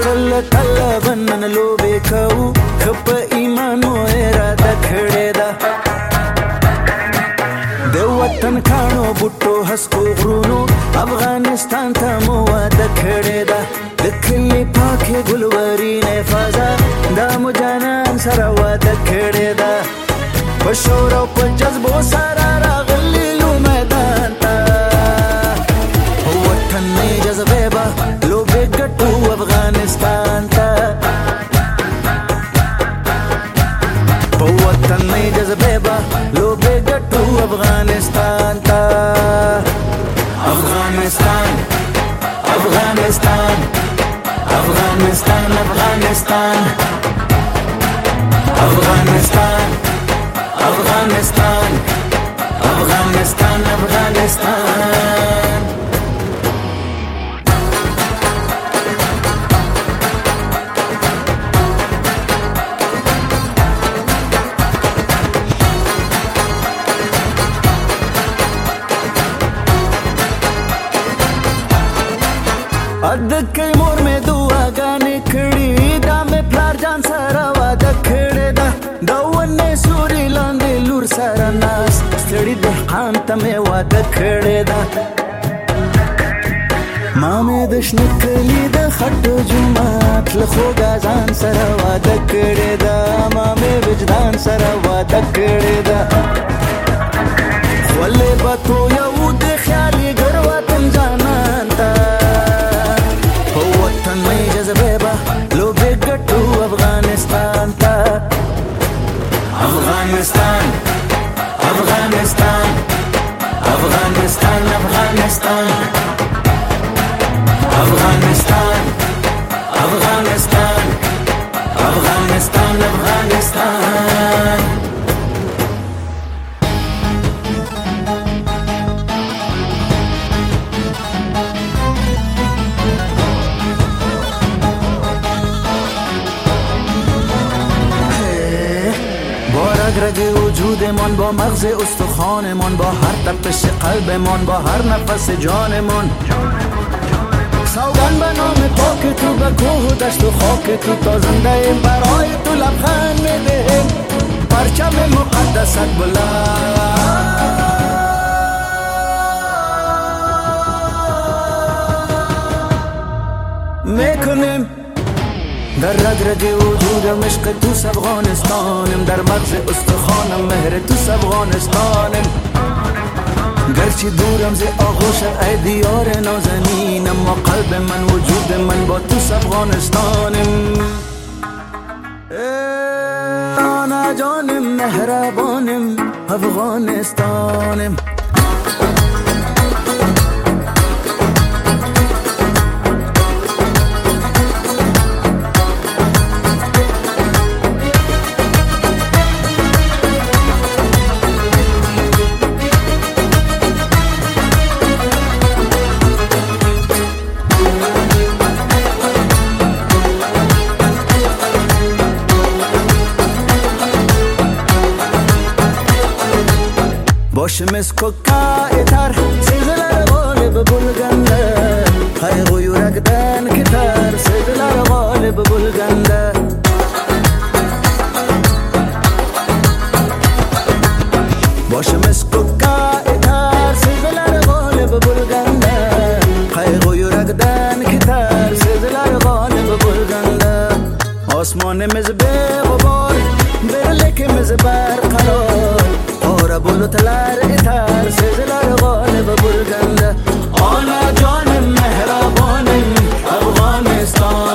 کله کله بنن لوبې کوو ښه په ایمان مو اراده کړې ده د وطن کاڼو بوټو هسکو غرونو افغانستان ته مو واده کړې ده د کلي پاکې ګلورینې فضا دا مو جانان سره واده کړې ده په شور او په جذبو سره راغلي لو میدان ته وطن مې جذبې به لوبې ګټو افغانستان ته په وطن مې جذبې به لوبې ګټو افغانستان ته افغانستان افغانستان افغانستان افغانستان افغانستان افغانستان افغانستان افغانستان ادکې مور مې دعاګانې کړي دا مې پلار جان سره واده کړې ده د ونې سوري لاندې لور سره ناست ستړي دهقان ته مې واده کړې ده ما مې د شنه کلي د خټو جومات له خوږه ځان سره واده کړې ده ما مې وجدان سره واده کړې ده خولې به تویو د خیالي ګر وطن جانان ته وطن مې جذبې به لوبې ګټو افغانستان ته افغانستان افغانستان افغانستان افغانستان افغانستان افغانستان افغانستان افغانستان رگ وجودمان با مغز استخوانمان با هر تپش قلبمان با هر نفس جانمان سوگند به نام پاک تو به کوه و دشت و خاک تو تا زنده برای تو لبخند میدهیم پرچم مقدست بلند میکنیم در رگ رگ وجودم عشق توس افغانستانم در مغز استخوانم مهر توس افغانستانم گرچه دورم ز آغوشت ای دیار نازنین اما قلب من وجود من با توس افغانستانم آنا جانم مهربانم افغانستانم Başım eskokka eter Sevgiler galip bulganda Kaygı yürekten gider Sevgiler galip bulganda Başım eskokka eter Sevgiler galip bulganda Kaygı yürekten gider Sevgiler galip bulganda Osmanımız beğubar Birlikimiz berqarar bulutlar iter sezler galip bulganda ana canım mehrabanım Afganistan